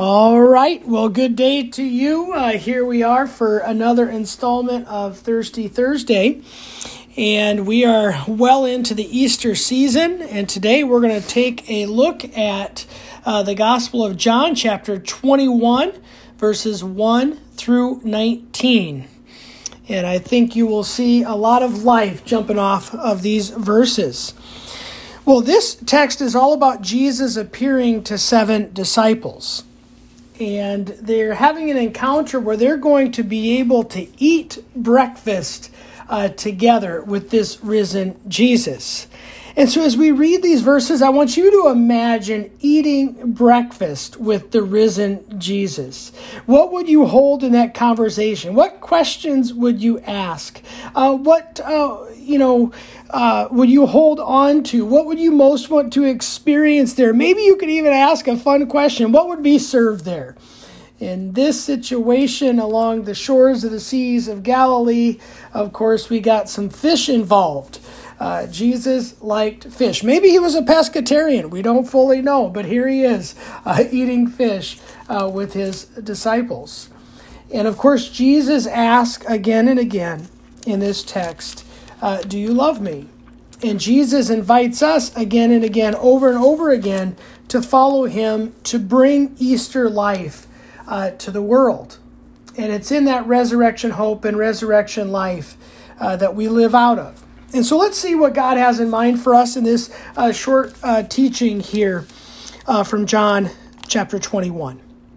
All right. Well, good day to you. Here we are for another installment of Thirsty Thursday. And we are well into the Easter season. And today we're going to take a look at the Gospel of John, chapter 21, verses 1 through 19. And I think you will see a lot of life jumping off of these verses. Well, this text is all about Jesus appearing to 7 disciples. And they're having an encounter where they're going to be able to eat breakfast together with this risen Jesus. And so as we read these verses, I want you to imagine eating breakfast with the risen Jesus. What would you hold in that conversation? What questions would you ask? What would you hold on to? What would you most want to experience there? Maybe you could even ask a fun question. What would be served there? In this situation along the shores of the seas of Galilee, of course, we got some fish involved. Jesus liked fish. Maybe he was a pescatarian. We don't fully know, but here he is eating fish with his disciples. And of course, Jesus asked again and again in this text, do you love me? And Jesus invites us again and again, over and over again, to follow him, to bring Easter life to the world. And it's in that resurrection hope and resurrection life that we live out of. And so let's see what God has in mind for us in this short teaching here from John chapter 21.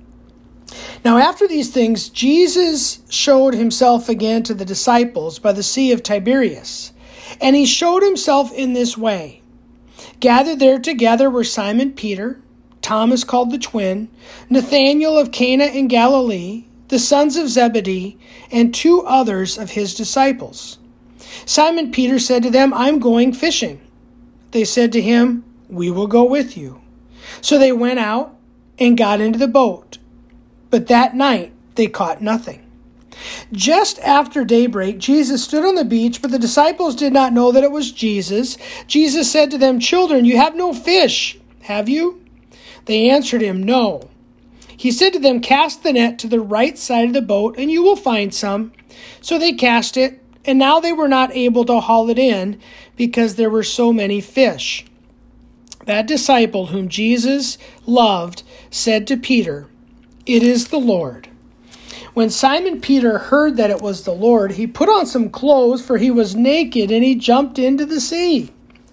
Now, after these things, Jesus showed himself again to the disciples by the Sea of Tiberias. And he showed himself in this way. Gathered there together were Simon Peter, Thomas called the twin, Nathanael of Cana in Galilee, the sons of Zebedee, and 2 others of his disciples. Simon Peter said to them, I'm going fishing. They said to him, we will go with you. So they went out and got into the boat. But that night they caught nothing. Just after daybreak, Jesus stood on the beach, but the disciples did not know that it was Jesus. Jesus said to them, children, you have no fish, have you? They answered him, no. He said to them, cast the net to the right side of the boat, and you will find some. So they cast it, and now they were not able to haul it in because there were so many fish. That disciple whom Jesus loved said to Peter, it is the Lord. When Simon Peter heard that it was the Lord, he put on some clothes, for he was naked, and he jumped into the sea.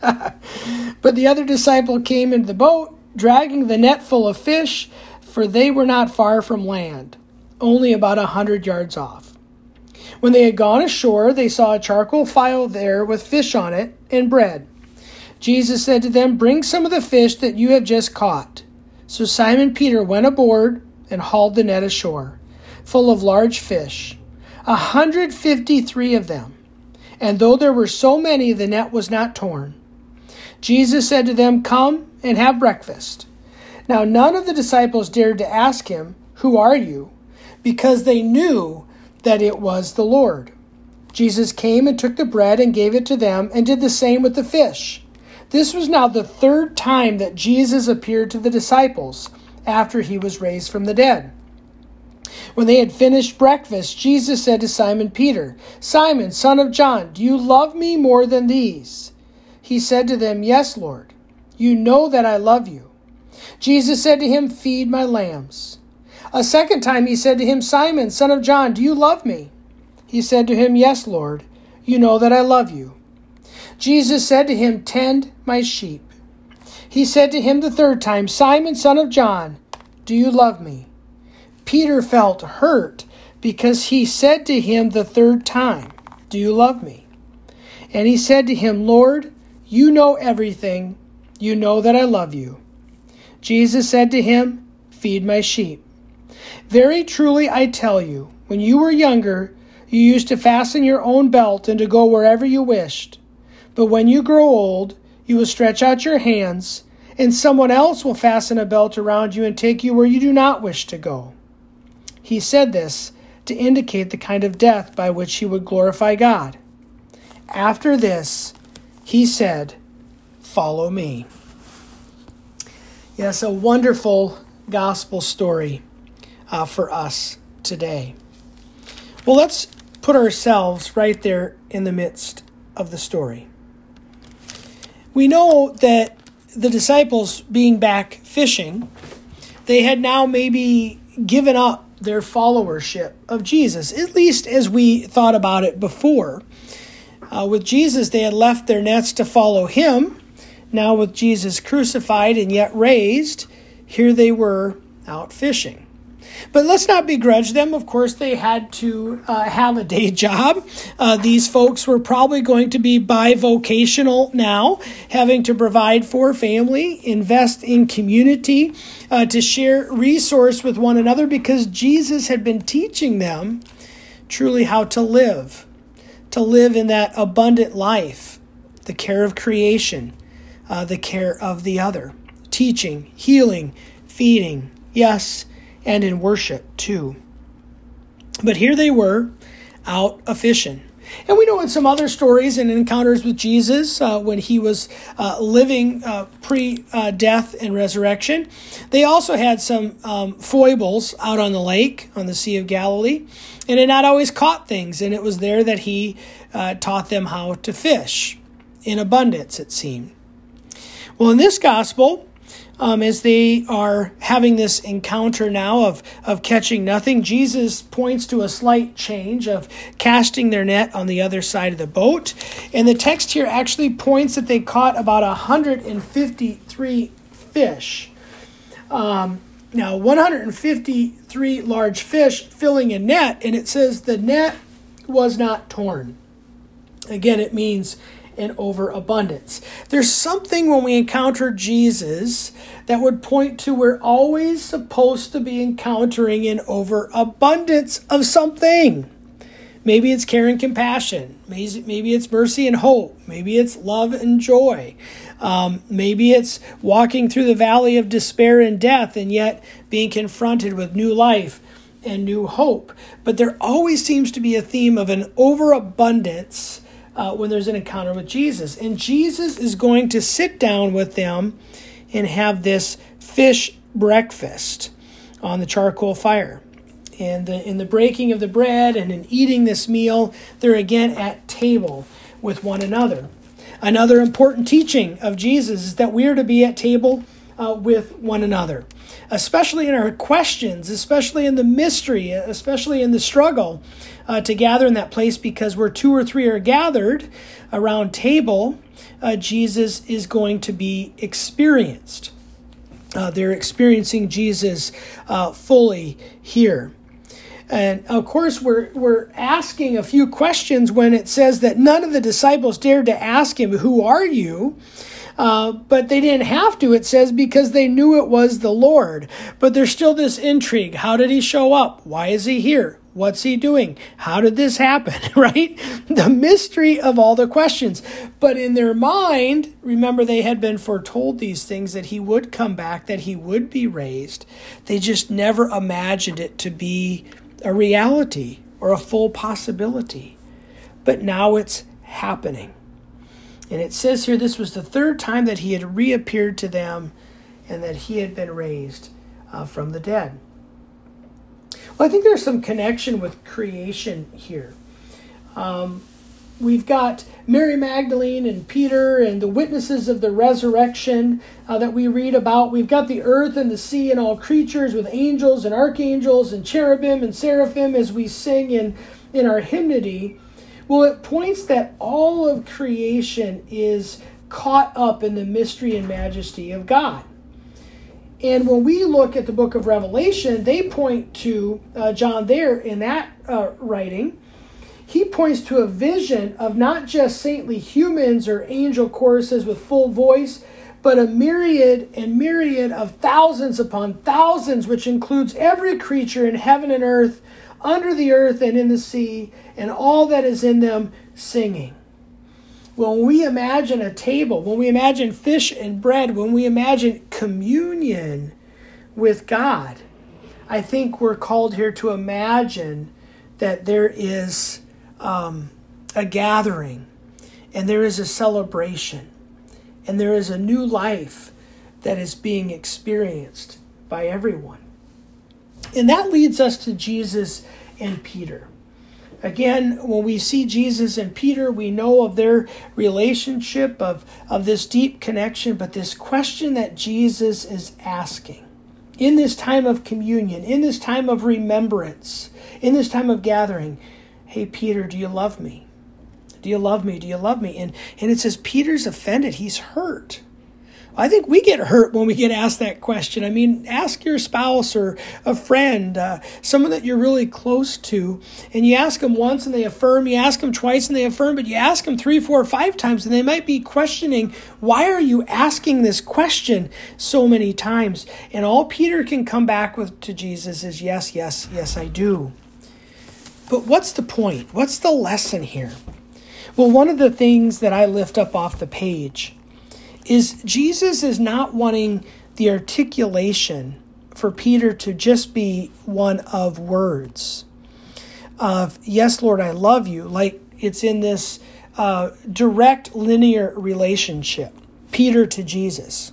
But the other disciple came into the boat, dragging the net full of fish, for they were not far from land, only about 100 yards off. When they had gone ashore, they saw a charcoal fire there with fish on it and bread. Jesus said to them, bring some of the fish that you have just caught. So Simon Peter went aboard and hauled the net ashore, full of large fish, 153 of them. And though there were so many, the net was not torn. Jesus said to them, come and have breakfast. Now none of the disciples dared to ask him, who are you? Because they knew that it was the Lord. Jesus came and took the bread and gave it to them and did the same with the fish. This was now the 3rd time that Jesus appeared to the disciples after he was raised from the dead. When they had finished breakfast, Jesus said to Simon Peter, Simon, son of John, do you love me more than these? He said to them, yes, Lord. You know that I love you. Jesus said to him, feed my lambs. A second time he said to him, Simon, son of John, do you love me? He said to him, yes, Lord, you know that I love you. Jesus said to him, tend my sheep. He said to him the 3rd time, Simon, son of John, do you love me? Peter felt hurt because he said to him the 3rd time, do you love me? And he said to him, Lord, you know everything. You know that I love you. Jesus said to him, feed my sheep. Very truly I tell you, when you were younger, you used to fasten your own belt and to go wherever you wished. But when you grow old, you will stretch out your hands, and someone else will fasten a belt around you and take you where you do not wish to go. He said this to indicate the kind of death by which he would glorify God. After this, he said, follow me. Yes, a wonderful gospel story for us today? Well, let's put ourselves right there in the midst of the story. We know that the disciples, being back fishing, they had now maybe given up their followership of Jesus, at least as we thought about it before. With Jesus, they had left their nets to follow him. Now with Jesus crucified and yet raised, here they were out fishing. But let's not begrudge them. Of course, they had to have a day job. These folks were probably going to be bivocational now, having to provide for family, invest in community, to share resource with one another, because Jesus had been teaching them truly how to live in that abundant life, the care of creation, the care of the other, teaching, healing, feeding, yes, and in worship too. But here they were out a-fishing. And we know in some other stories and encounters with Jesus, when he was living pre-death and resurrection, they also had some foibles out on the lake, on the Sea of Galilee, and had not always caught things. And it was there that he taught them how to fish in abundance, it seemed. Well, in this gospel, as they are having this encounter now of catching nothing, Jesus points to a slight change of casting their net on the other side of the boat. And the text here actually points that they caught about 153 fish. Now, 153 large fish filling a net, and it says the net was not torn. Again, it means an overabundance. There's something when we encounter Jesus that would point to we're always supposed to be encountering an overabundance of something. Maybe it's care and compassion. Maybe it's mercy and hope. Maybe it's love and joy. Maybe it's walking through the valley of despair and death and yet being confronted with new life and new hope. But there always seems to be a theme of an overabundance when there's an encounter with Jesus. And Jesus is going to sit down with them and have this fish breakfast on the charcoal fire. And in the breaking of the bread and in eating this meal, they're again at table with one another. Another important teaching of Jesus is that we are to be at table with one another, especially in our questions, especially in the mystery, especially in the struggle, to gather in that place, because where two or three are gathered around table, Jesus is going to be experienced. They're experiencing Jesus fully here. And of course, we're asking a few questions when it says that none of the disciples dared to ask him, "Who are you?" But they didn't have to, it says, because they knew it was the Lord. But there's still this intrigue. How did he show up? Why is he here? What's he doing? How did this happen? Right? The mystery of all the questions. But in their mind, remember, they had been foretold these things, that he would come back, that he would be raised. They just never imagined it to be a reality or a full possibility. But now it's happening. And it says here this was the third time that he had reappeared to them and that he had been raised from the dead. Well, I think there's some connection with creation here. We've got Mary Magdalene and Peter and the witnesses of the resurrection that we read about. We've got the earth and the sea and all creatures with angels and archangels and cherubim and seraphim as we sing in our hymnody. Well, it points that all of creation is caught up in the mystery and majesty of God. And when we look at the book of Revelation, they point to John there in that writing. He points to a vision of not just saintly humans or angel choruses with full voice, but a myriad and myriad of thousands upon thousands, which includes every creature in heaven and earth, under the earth and in the sea, and all that is in them singing. When we imagine a table, when we imagine fish and bread, when we imagine communion with God, I think we're called here to imagine that there is a gathering, and there is a celebration, and there is a new life that is being experienced by everyone. And that leads us to Jesus and Peter. Again, when we see Jesus and Peter, we know of their relationship, of this deep connection, but this question that Jesus is asking in this time of communion, in this time of remembrance, in this time of gathering, hey, Peter, do you love me? Do you love me? Do you love me? And it says Peter's offended. He's hurt. I think we get hurt when we get asked that question. I mean, ask your spouse or a friend, someone that you're really close to, and you ask them once and they affirm, you ask them twice and they affirm, but you ask them 3, 4, 5 times and they might be questioning, why are you asking this question so many times? And all Peter can come back with to Jesus is, yes, yes, yes, I do. But what's the point? What's the lesson here? Well, one of the things that I lift up off the page is Jesus is not wanting the articulation for Peter to just be one of words of, yes, Lord, I love you, like it's in this direct linear relationship, Peter to Jesus.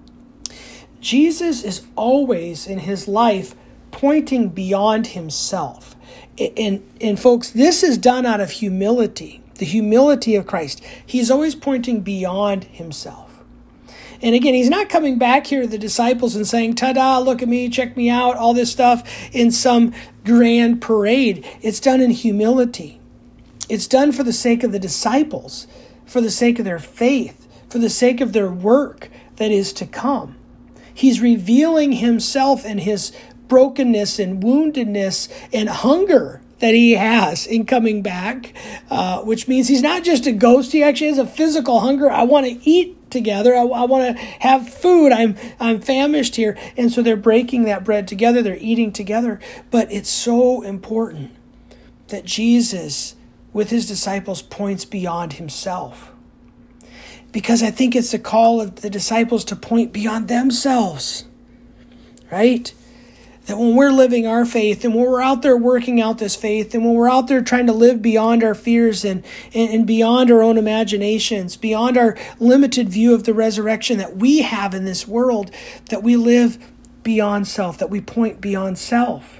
Jesus is always in his life pointing beyond himself. And folks, this is done out of humility, the humility of Christ. He's always pointing beyond himself. And again, he's not coming back here to the disciples and saying, ta-da, look at me, check me out, all this stuff in some grand parade. It's done in humility. It's done for the sake of the disciples, for the sake of their faith, for the sake of their work that is to come. He's revealing himself and his brokenness and woundedness and hunger that he has in coming back, which means he's not just a ghost. He actually has a physical hunger. I want to eat together. I want to have food. I'm famished here. And so they're breaking that bread together. They're eating together. But it's so important that Jesus, with his disciples, points beyond himself. Because I think it's the call of the disciples to point beyond themselves. Right? That when we're living our faith and when we're out there working out this faith and when we're out there trying to live beyond our fears and beyond our own imaginations, beyond our limited view of the resurrection that we have in this world, that we live beyond self, that we point beyond self.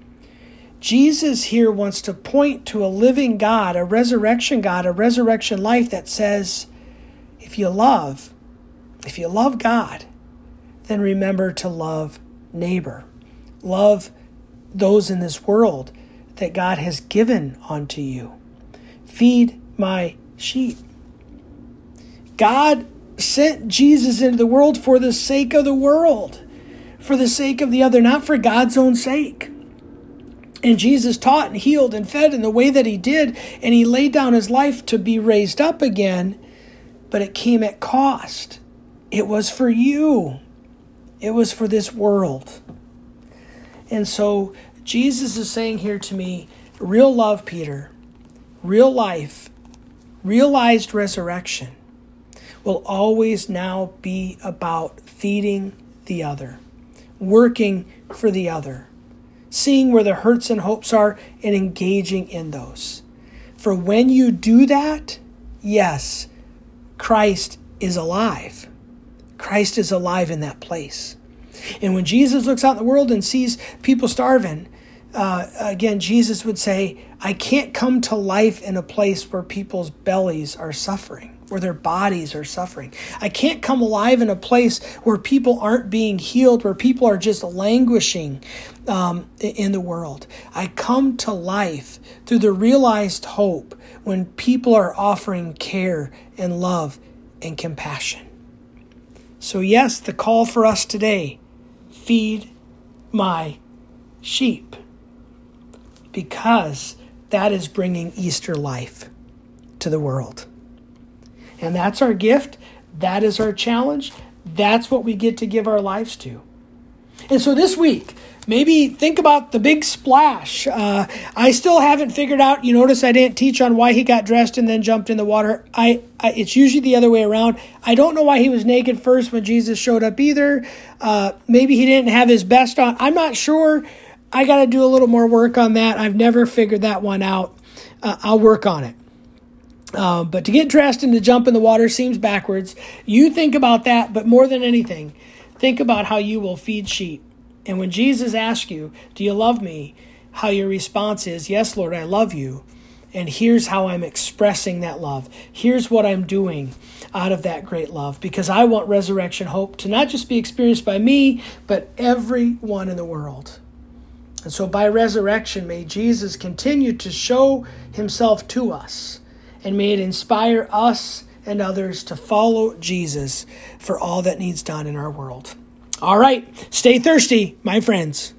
Jesus here wants to point to a living God, a resurrection life that says, if you love God, then remember to love neighbor. Love those in this world that God has given unto you. Feed my sheep. God sent Jesus into the world for the sake of the world, for the sake of the other, not for God's own sake. And Jesus taught and healed and fed in the way that he did, and he laid down his life to be raised up again, but it came at cost. It was for you. It was for this world. And so Jesus is saying here to me, real love, Peter, real life, realized resurrection will always now be about feeding the other, working for the other, seeing where the hurts and hopes are and engaging in those. For when you do that, yes, Christ is alive. Christ is alive in that place. And when Jesus looks out in the world and sees people starving, again, Jesus would say, I can't come to life in a place where people's bellies are suffering, where their bodies are suffering. I can't come alive in a place where people aren't being healed, where people are just languishing in the world. I come to life through the realized hope when people are offering care and love and compassion. So yes, the call for us today, feed my sheep, because that is bringing Easter life to the world. And that's our gift. That is our challenge. That's what we get to give our lives to. And so this week, maybe think about the big splash. I still haven't figured out, you notice I didn't teach on why he got dressed and then jumped in the water. It's usually the other way around. I don't know why he was naked first when Jesus showed up either. Maybe he didn't have his best on. I'm not sure. I got to do a little more work on that. I've never figured that one out. I'll work on it. But to get dressed and to jump in the water seems backwards. You think about that, but more than anything, think about how you will feed sheep And when Jesus asks you, do you love me? How your response is, yes, Lord, I love you. And here's how I'm expressing that love. Here's what I'm doing out of that great love. Because I want resurrection hope to not just be experienced by me, but everyone in the world. And so by resurrection, may Jesus continue to show himself to us. And may it inspire us and others to follow Jesus for all that needs done in our world. All right, stay thirsty, my friends.